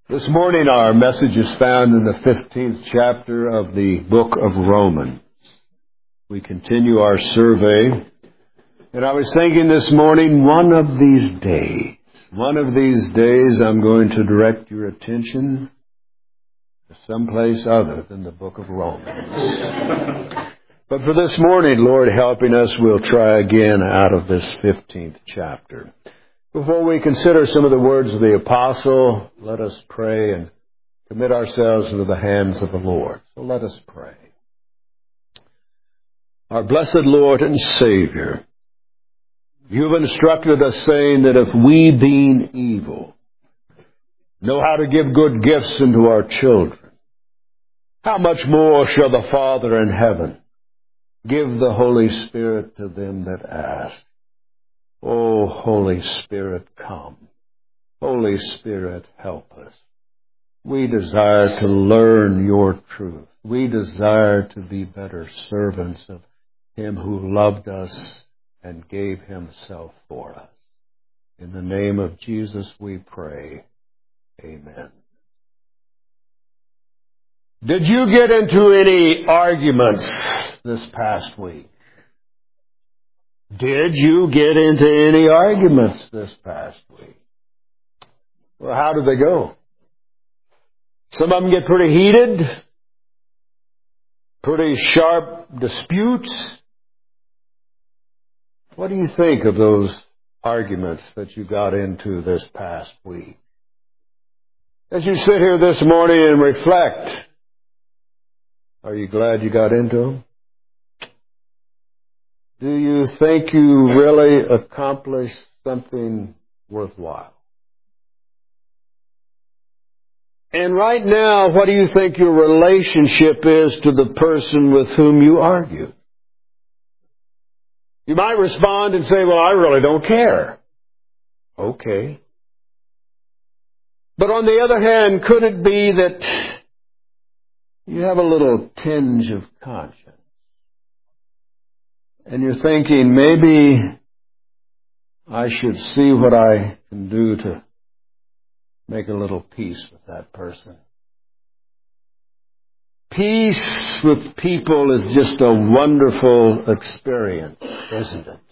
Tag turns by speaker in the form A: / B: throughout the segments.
A: This morning our message is found in the 15th chapter of the book of Romans. We continue our survey, and I was thinking this morning, one of these days I'm going to direct your attention to someplace other than the book of Romans. But for this morning, Lord helping us, we'll try again out of this 15th chapter. Before we consider some of the words of the apostle, let us pray and commit ourselves into the hands of the Lord. So let us pray. Our blessed Lord and Savior, you've instructed us saying that if we, being evil, know how to give good gifts unto our children, how much more shall the Father in heaven give the Holy Spirit to them that ask? Oh, Holy Spirit, come. Holy Spirit, help us. We desire to learn your truth. We desire to be better servants of him who loved us and gave himself for us. In the name of Jesus we pray. Amen. Did you get into any arguments this past week? Did you get into any arguments this past week? Well, how did they go? Some of them get pretty heated, pretty sharp disputes. What do you think of those arguments that you got into this past week? As you sit here this morning and reflect, are you glad you got into them? Do you think you really accomplished something worthwhile? And right now, what do you think your relationship is to the person with whom you argue? You might respond and say, well, I really don't care. Okay. But on the other hand, could it be that you have a little tinge of conscience? And you're thinking, maybe I should see what I can do to make a little peace with that person. Peace with people is just a wonderful experience, isn't it?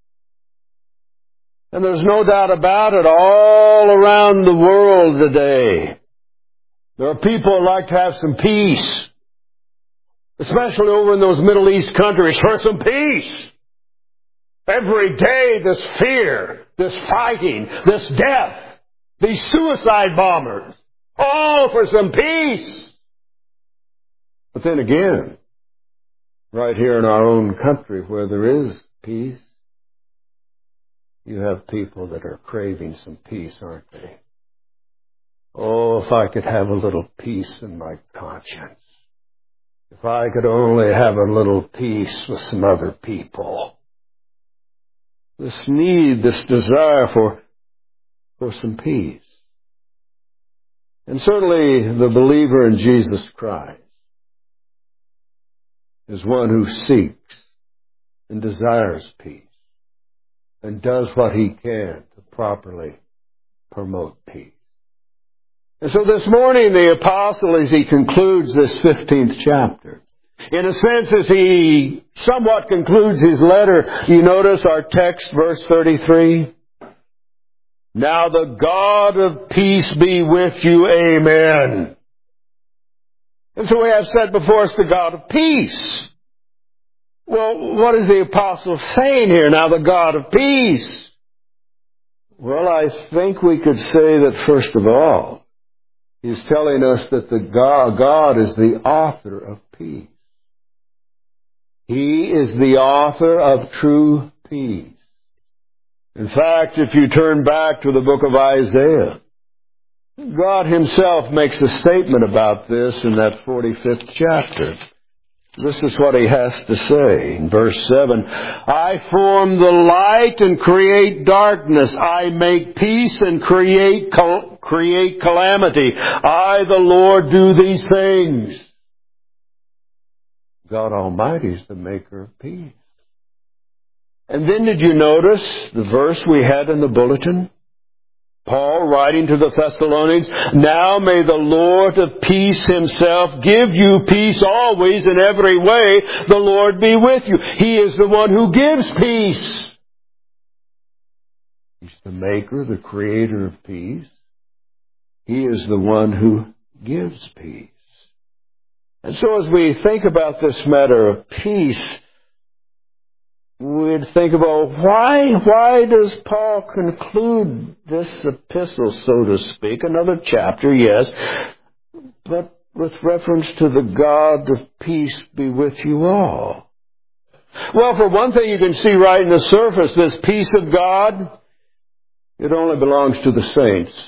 A: And there's no doubt about it, all around the world today, there are people who like to have some peace. Especially over in those Middle East countries, for some peace. Every day, this fear, this fighting, this death, these suicide bombers, all for some peace. But then again, right here in our own country where there is peace, you have people that are craving some peace, aren't they? Oh, if I could have a little peace in my conscience. If I could only have a little peace with some other people. This need, this desire for some peace. And certainly the believer in Jesus Christ is one who seeks and desires peace and does what he can to properly promote peace. And so this morning, the apostle, as he concludes this 15th chapter, in a sense, as he somewhat concludes his letter, you notice our text, verse 33. Now the God of peace be with you. Amen. And so we have set before us the God of peace. Well, what is the apostle saying here? Now the God of peace. Well, I think we could say that first of all, he's telling us that God is the author of peace. He is the author of true peace. In fact, if you turn back to the book of Isaiah, God himself makes a statement about this in that 45th chapter. This is what he has to say in verse 7. I form the light and create darkness. I make peace and create calamity. I, the Lord, do these things. God Almighty is the maker of peace. And then did you notice the verse we had in the bulletin? Paul, writing to the Thessalonians, now may the Lord of peace himself give you peace always in every way. The Lord be with you. He is the one who gives peace. He's the maker, the creator of peace. He is the one who gives peace. And so as we think about this matter of peace, we'd think about why does Paul conclude this epistle, so to speak? Another chapter, yes, but with reference to the God of peace be with you all. Well, for one thing, you can see right in the surface, this peace of God, it only belongs to the saints.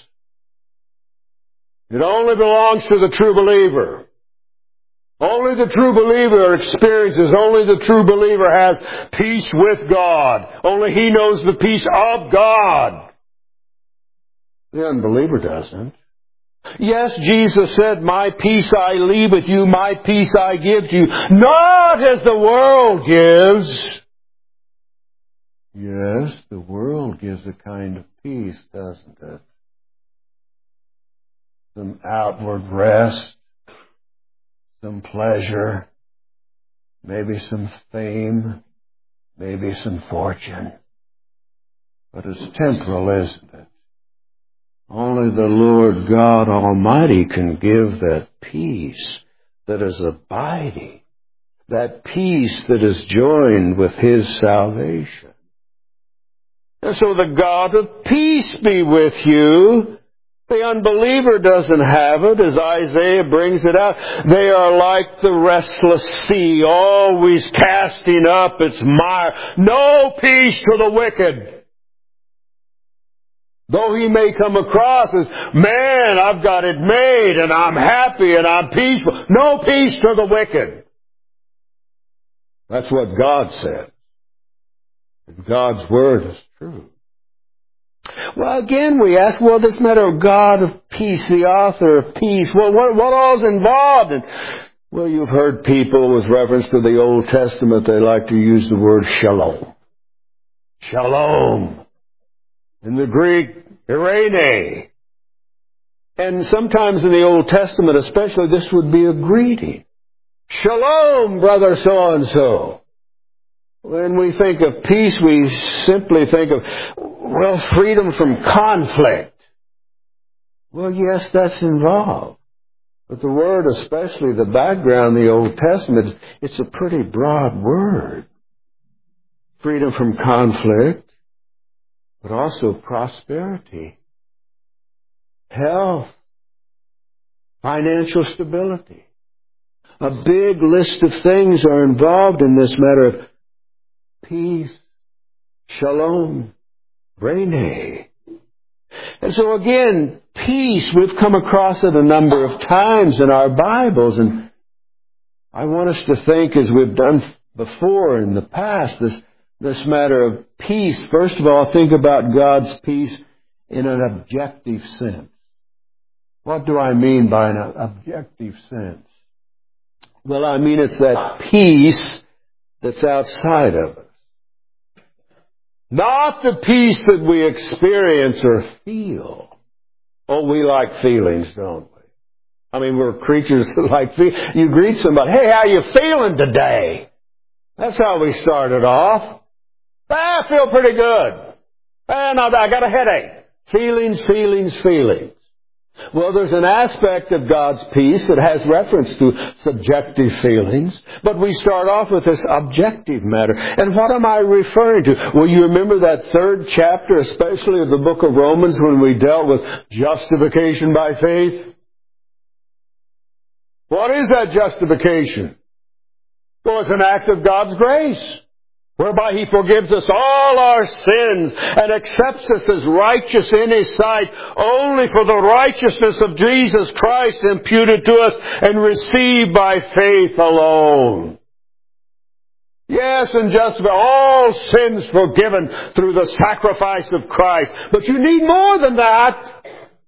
A: It only belongs to the true believer. Only the true believer experiences, only the true believer has peace with God. Only he knows the peace of God. The unbeliever doesn't. Yes, Jesus said, my peace I leave with you, my peace I give to you, not as the world gives. Yes, the world gives a kind of peace, doesn't it? Some outward rest, some pleasure, maybe some fame, maybe some fortune. But it's temporal, isn't it? Only the Lord God Almighty can give that peace that is abiding, that peace that is joined with His salvation. And so the God of peace be with you. The unbeliever doesn't have it, as Isaiah brings it out. They are like the restless sea, always casting up its mire. No peace to the wicked. Though he may come across as, man, I've got it made, and I'm happy, and I'm peaceful. No peace to the wicked. That's what God said. And God's Word is true. Well, again, we ask, well, this matter of God of peace, the author of peace, well, what all's involved? And, well, you've heard people with reference to the Old Testament, they like to use the word shalom. Shalom. In the Greek, irene. And sometimes in the Old Testament especially, this would be a greeting. Shalom, brother so-and-so. When we think of peace, we simply think of, well, freedom from conflict. Well, yes, that's involved. But the word, especially the background in the Old Testament, it's a pretty broad word. Freedom from conflict, but also prosperity, health, financial stability. A big list of things are involved in this matter of peace, shalom, rene. And so again, peace, we've come across it a number of times in our Bibles, and I want us to think, as we've done before in the past, this matter of peace. First of all, think about God's peace in an objective sense. What do I mean by an objective sense? Well, I mean it's that peace that's outside of us. Not the peace that we experience or feel. Oh, we like feelings, don't we? I mean, we're creatures that like feelings. You greet somebody, hey, how you feeling today? That's how we started off. I feel pretty good. And I got a headache. Feelings, feelings, feelings. Well, there's an aspect of God's peace that has reference to subjective feelings, but we start off with this objective matter. And what am I referring to? Well, you remember that third chapter, especially of the book of Romans, when we dealt with justification by faith? What is that justification? Well, it's an act of God's grace, whereby He forgives us all our sins and accepts us as righteous in His sight only for the righteousness of Jesus Christ imputed to us and received by faith alone. Yes, and just all sins forgiven through the sacrifice of Christ. But you need more than that.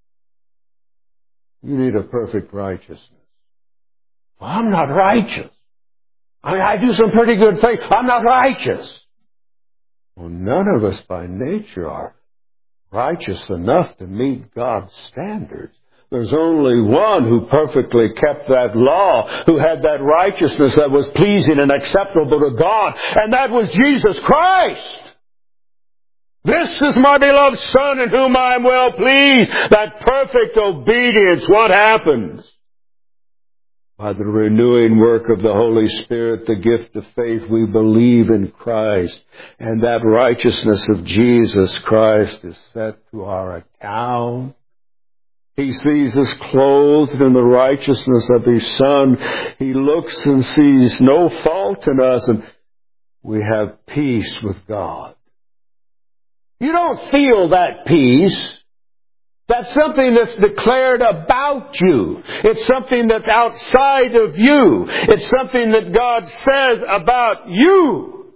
A: You need a perfect righteousness. Well, I'm not righteous. I mean, I do some pretty good things. I'm not righteous. Well, none of us by nature are. righteous enough to meet God's standards. There's only one who perfectly kept that law, who had that righteousness that was pleasing and acceptable to God, and that was Jesus Christ. This is my beloved Son in whom I am well pleased. That perfect obedience, what happens? By the renewing work of the Holy Spirit, the gift of faith, we believe in Christ. And that righteousness of Jesus Christ is set to our account. He sees us clothed in the righteousness of His Son. He looks and sees no fault in us, and we have peace with God. You don't feel that peace. That's something that's declared about you. It's something that's outside of you. It's something that God says about you.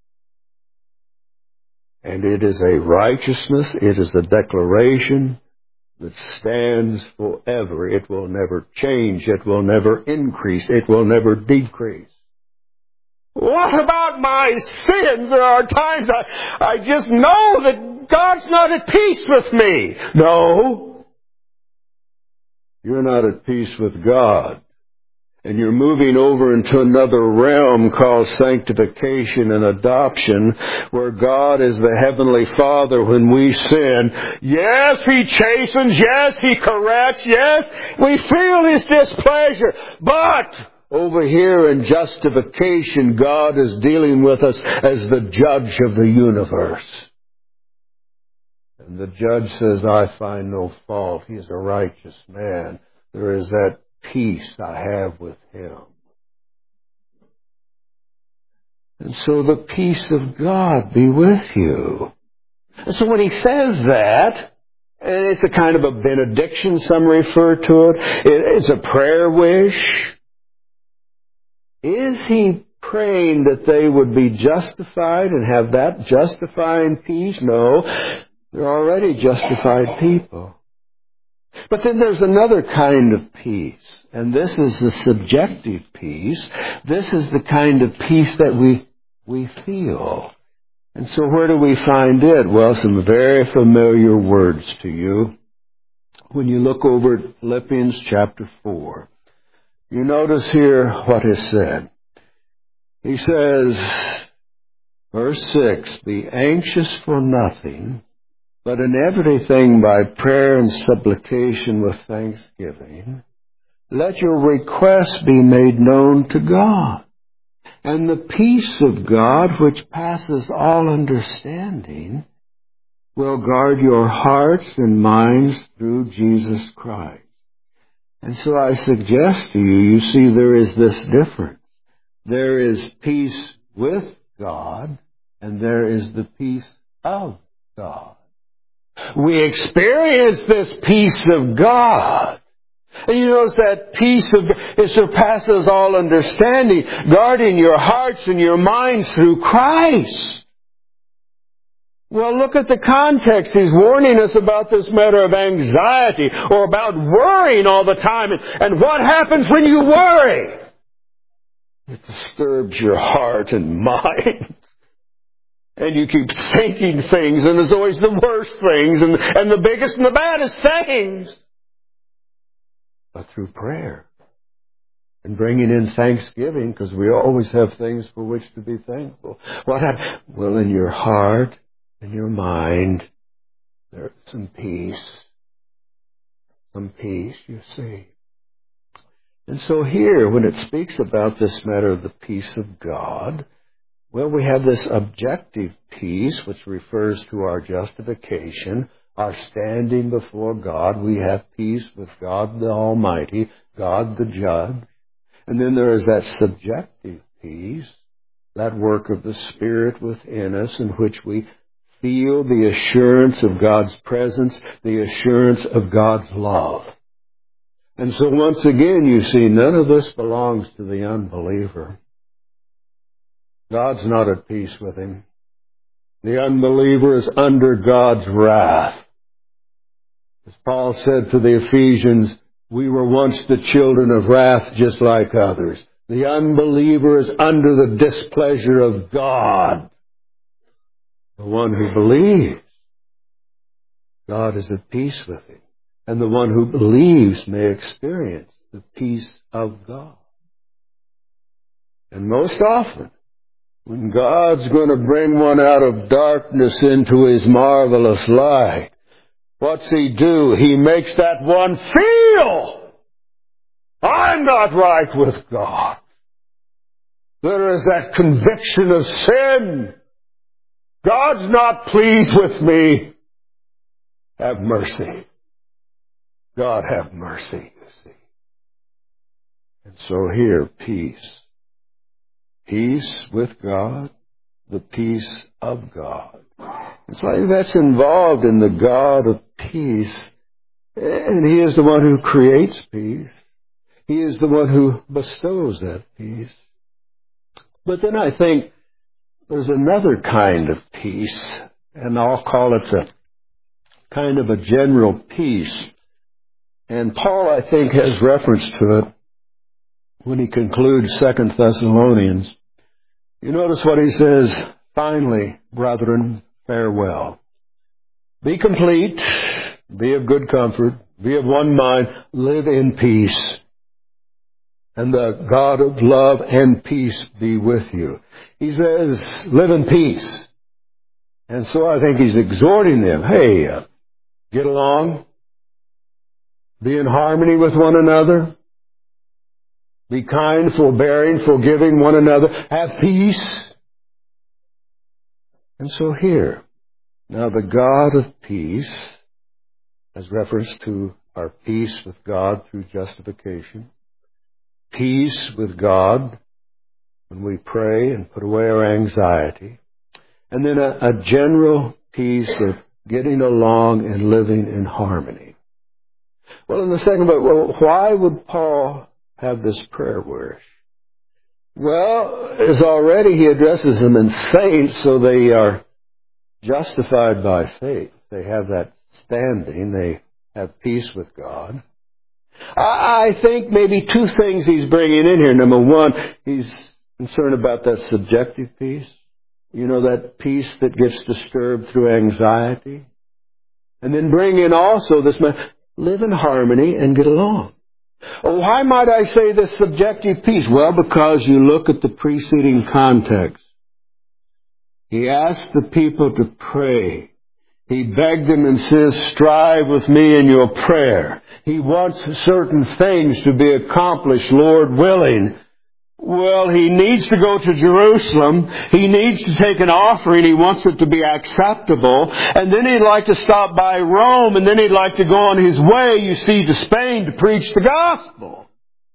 A: And it is a righteousness. It is a declaration that stands forever. It will never change. It will never increase. It will never decrease. What about my sins? There are times I just know that God's not at peace with me. No. You're not at peace with God. And you're moving over into another realm called sanctification and adoption, where God is the Heavenly Father when we sin. Yes, He chastens. Yes, He corrects. Yes, we feel His displeasure. But over here in justification, God is dealing with us as the judge of the universe. And the judge says, I find no fault. He's a righteous man. There is that peace I have with Him. And so the peace of God be with you. And so when He says that, and it's a kind of a benediction, some refer to it. It's a prayer wish. Is He praying that they would be justified and have that justifying peace? No. They're already justified people. But then there's another kind of peace. And this is the subjective peace. This is the kind of peace that we feel. And so where do we find it? Well, some very familiar words to you. When you look over at Philippians chapter 4. You notice here what is said. He says, verse 6, be anxious for nothing, but in everything by prayer and supplication with thanksgiving, let your requests be made known to God. And the peace of God, which passes all understanding, will guard your hearts and minds through Jesus Christ. And so I suggest to you, you see there is this difference. There is peace with God, and there is the peace of God. We experience this peace of God. And you notice that peace of God, it surpasses all understanding, guarding your hearts and your minds through Christ. Well, look at the context. He's warning us about this matter of anxiety or about worrying all the time. And what happens when you worry? It disturbs your heart and mind. And you keep thinking things, and there's always the worst things and the biggest and the baddest things. But through prayer and bringing in thanksgiving, because we always have things for which to be thankful. What happens? Well, in your heart, in your mind, there's some peace. Some peace, you see. And so here, when it speaks about this matter of the peace of God, well, we have this objective peace, which refers to our justification, our standing before God. We have peace with God the Almighty, God the Judge. And then there is that subjective peace, that work of the Spirit within us, in which we feel the assurance of God's presence, the assurance of God's love. And so once again, you see, none of this belongs to the unbeliever. God's not at peace with him. The unbeliever is under God's wrath. As Paul said to the Ephesians, we were once the children of wrath just like others. The unbeliever is under the displeasure of God. The one who believes God is at peace with him. And the one who believes may experience the peace of God. And most often, when God's going to bring one out of darkness into his marvelous light, what's he do? He makes that one feel, I'm not right with God. There is that conviction of sin. God's not pleased with me. Have mercy. God have mercy, you see. And so here, peace. Peace with God, the peace of God. And so I think that's involved in the God of peace. And He is the one who creates peace. He is the one who bestows that peace. But then I think there's another kind of peace, and I'll call it a kind of a general peace. And Paul, I think, has reference to it when he concludes 2 Thessalonians. You notice what he says, finally, brethren, farewell. Be complete, be of good comfort, be of one mind, live in peace. And the God of love and peace be with you. He says, live in peace. And so I think he's exhorting them, hey, get along, be in harmony with one another, be kind, forbearing, forgiving one another, have peace. And so here, now the God of peace, as reference to our peace with God through justification, peace with God when we pray and put away our anxiety, and then a general peace of getting along and living in harmony. Well, in the second part, why would Paul have this prayer wish? Well, as already he addresses them in saints, so they are justified by faith. They have that standing. They have peace with God. I think maybe two things he's bringing in here. Number one, he's concerned about that subjective peace. You know, that peace that gets disturbed through anxiety. And then bring in also this, live in harmony and get along. Oh, why might I say this subjective peace? Well, because you look at the preceding context. He asked the people to pray. He begged them and says, strive with me in your prayer. He wants certain things to be accomplished, Lord willing. Well, he needs to go to Jerusalem. He needs to take an offering. He wants it to be acceptable. And then he'd like to stop by Rome, and then he'd like to go on his way, you see, to Spain to preach the gospel.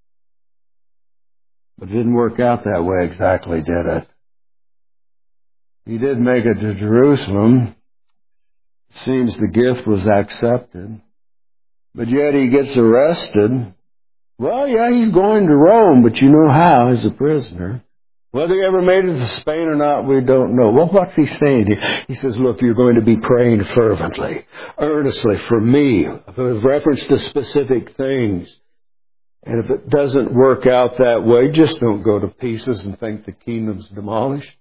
A: But it didn't work out that way exactly, did it? He did make it to Jerusalem. It seems the gift was accepted. But yet he gets arrested. Well, yeah, he's going to Rome, but you know how, as a prisoner. Whether he ever made it to Spain or not, we don't know. Well, what's he saying here? He says, look, you're going to be praying fervently, earnestly for me, with reference to specific things. And if it doesn't work out that way, just don't go to pieces and think the kingdom's demolished.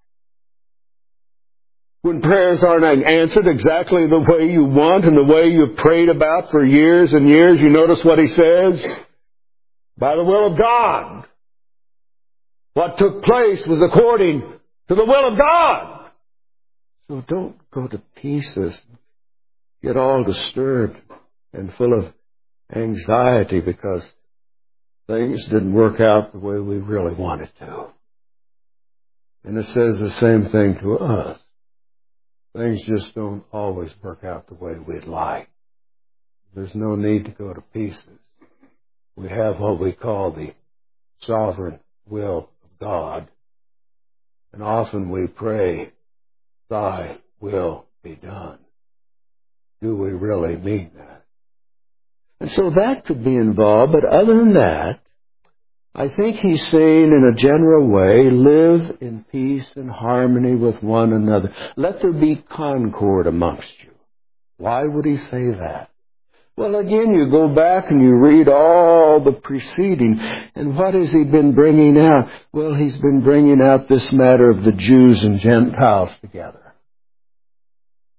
A: When prayers aren't answered exactly the way you want and the way you've prayed about for years and years, you notice what he says? By the will of God. What took place was according to the will of God. So don't go to pieces, get all disturbed and full of anxiety because things didn't work out the way we really wanted to. And it says the same thing to us. Things just don't always work out the way we'd like. There's no need to go to pieces. We have what we call the sovereign will of God. And often we pray, thy will be done. Do we really mean that? And so that could be involved, but other than that, I think he's saying in a general way, live in peace and harmony with one another. Let there be concord amongst you. Why would he say that? Well, again, you go back and you read all the preceding, and what has he been bringing out? Well, he's been bringing out this matter of the Jews and Gentiles together and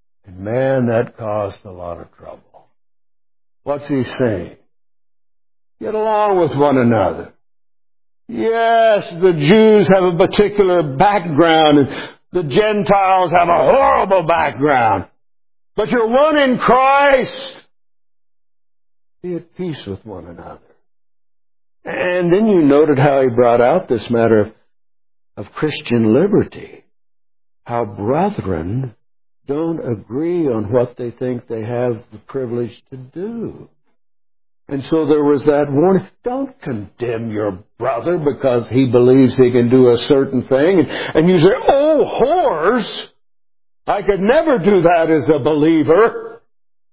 A: man, that caused a lot of trouble. What's he saying? Get along with one another. Yes, the Jews have a particular background, and the Gentiles have a horrible background. But you're one in Christ. Be at peace with one another. And then you noted how he brought out this matter of Christian liberty. How brethren don't agree on what they think they have the privilege to do. And so there was that warning. Don't condemn your brother because he believes he can do a certain thing. And you say, oh, whores! I could never do that as a believer.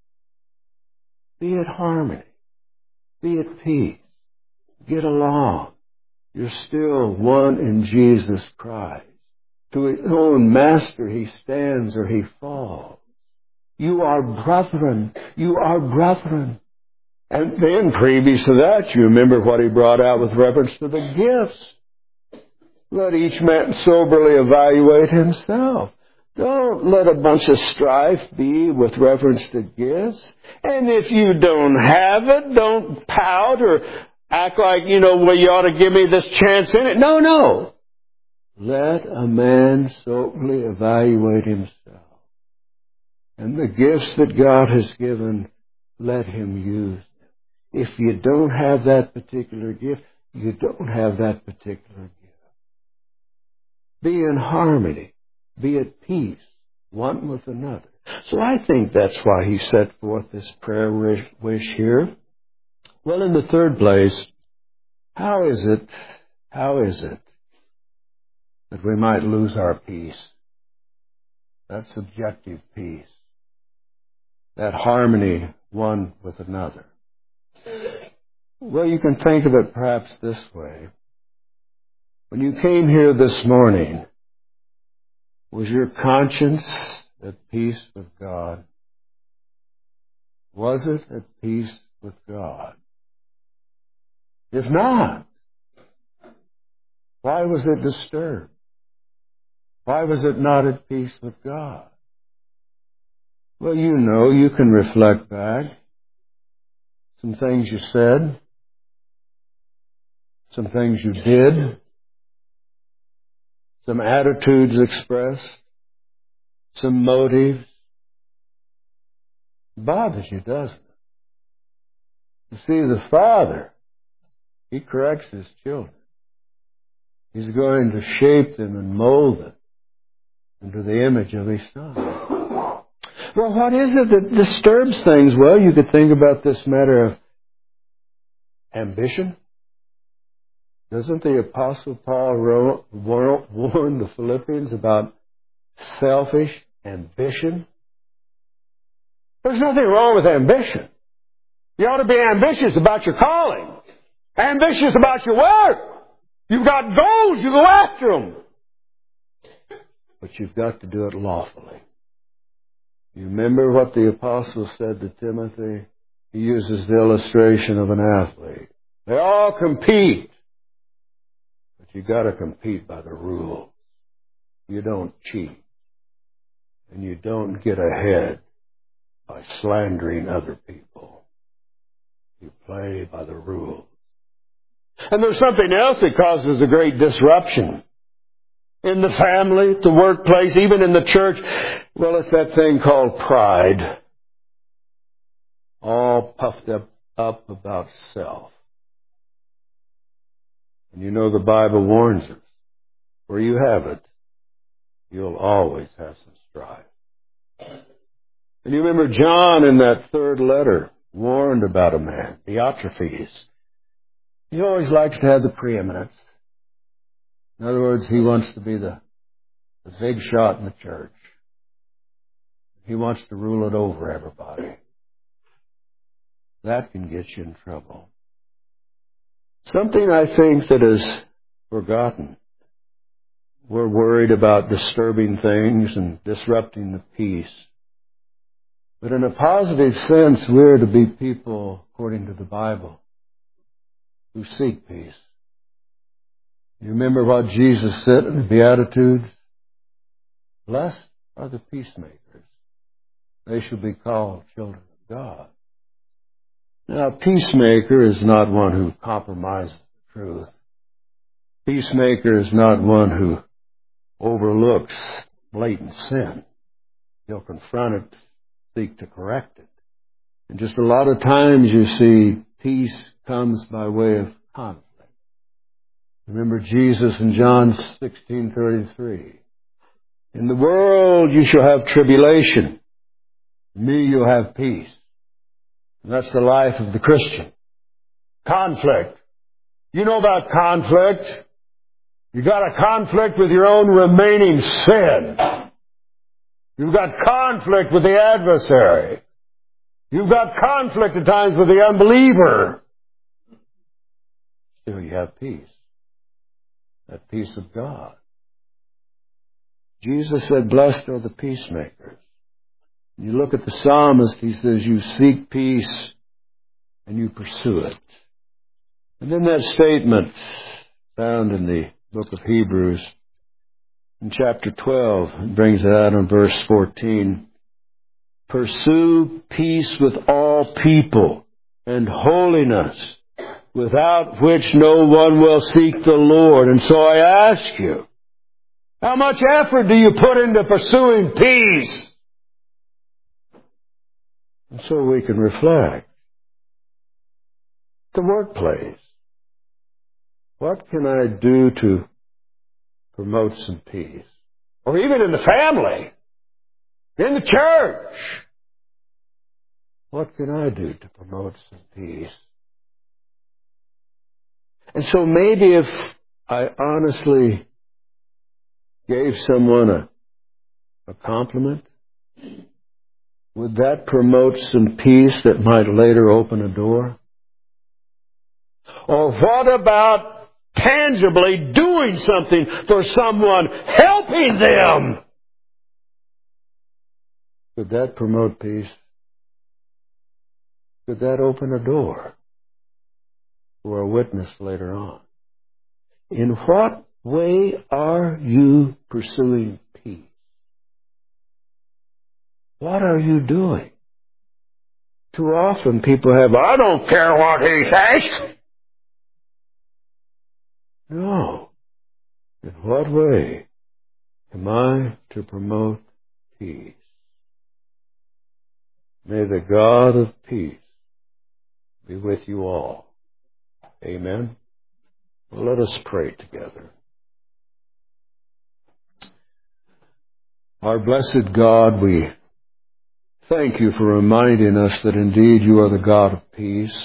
A: Be at harmony. Be at peace. Get along. You're still one in Jesus Christ. To his own master he stands or he falls. You are brethren. You are brethren. And then, previous to that, you remember what he brought out with reference to the gifts. Let each man soberly evaluate himself. Don't let a bunch of strife be with reference to gifts. And if you don't have it, don't pout or act like, well, you ought to give me this chance in it. No. Let a man soberly evaluate himself. And the gifts that God has given, let him use them. If you don't have that particular gift, you don't have that particular gift. Be in harmony. Be at peace, one with another. So I think that's why he set forth this prayer wish here. Well, in the third place, how is it that we might lose our peace? That subjective peace. That harmony one with another. Well, you can think of it perhaps this way. When you came here this morning, was your conscience at peace with God? Was it at peace with God? If not, why was it disturbed? Why was it not at peace with God? Well, you can reflect back. Some things you said, some things you did, some attitudes expressed, some motives. It bothers you, doesn't it? You see, the Father, He corrects His children. He's going to shape them and mold them into the image of His Son. Well, what is it that disturbs things? Well, you could think about this matter of ambition. Doesn't the Apostle Paul warn the Philippians about selfish ambition? There's nothing wrong with ambition. You ought to be ambitious about your calling. Ambitious about your work. You've got goals, you go after them. But you've got to do it lawfully. You remember what the Apostle said to Timothy? He uses the illustration of an athlete. They all compete. But you've got to compete by the rules. You don't cheat. And you don't get ahead by slandering other people. You play by the rules. And there's something else that causes a great disruption. In the family, the workplace, even in the church. Well, it's that thing called pride. All puffed up about self. And the Bible warns us. Where you have it, you'll always have some strife. And you remember John in that third letter warned about a man, Diotrephes. He always likes to have the preeminence. In other words, he wants to be the big shot in the church. He wants to rule it over everybody. That can get you in trouble. Something I think that is forgotten. We're worried about disturbing things and disrupting the peace. But in a positive sense, we're to be people, according to the Bible, who seek peace. You remember what Jesus said in the Beatitudes? Blessed are the peacemakers. they shall be called children of God. Now, a peacemaker is not one who compromises the truth. Peacemaker is not one who overlooks blatant sin. He'll confront it, seek to correct it. And just a lot of times you see peace comes by way of conflict. Remember Jesus in John 16:33. In the world you shall have tribulation. In me you'll have peace. And that's the life of the Christian. Conflict. You know about conflict. You got a conflict with your own remaining sin. You've got conflict with the adversary. You've got conflict at times with the unbeliever. Still you have peace. That peace of God. Jesus said, blessed are the peacemakers. You look at the psalmist, he says, you seek peace and you pursue it. And then that statement found in the book of Hebrews, in chapter 12, it brings it out in verse 14. Pursue peace with all people and holiness, without which no one will seek the Lord. And so I ask you, how much effort do you put into pursuing peace? And so we can reflect. The workplace. What can I do to promote some peace? Or even in the family. In the church. What can I do to promote some peace? And so maybe if I honestly gave someone a compliment, would that promote some peace that might later open a door? Or what about tangibly doing something for someone, helping them? Could that promote peace? Could that open a door for a witness later on? In what way are you pursuing peace? What are you doing? Too often people have, I don't care what he thinks. No. In what way am I to promote peace? May the God of peace be with you all. Amen. Well, let us pray together. Our blessed God, we thank you for reminding us that indeed you are the God of peace.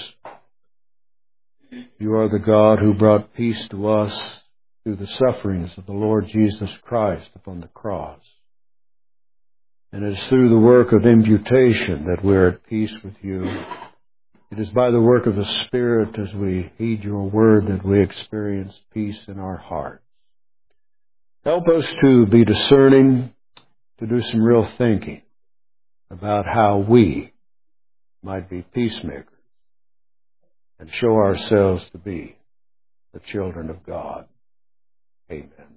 A: You are the God who brought peace to us through the sufferings of the Lord Jesus Christ upon the cross. And it is through the work of imputation that we're at peace with you. It is by the work of the Spirit as we heed your word that we experience peace in our hearts. Help us to be discerning, to do some real thinking about how we might be peacemakers and show ourselves to be the children of God. Amen.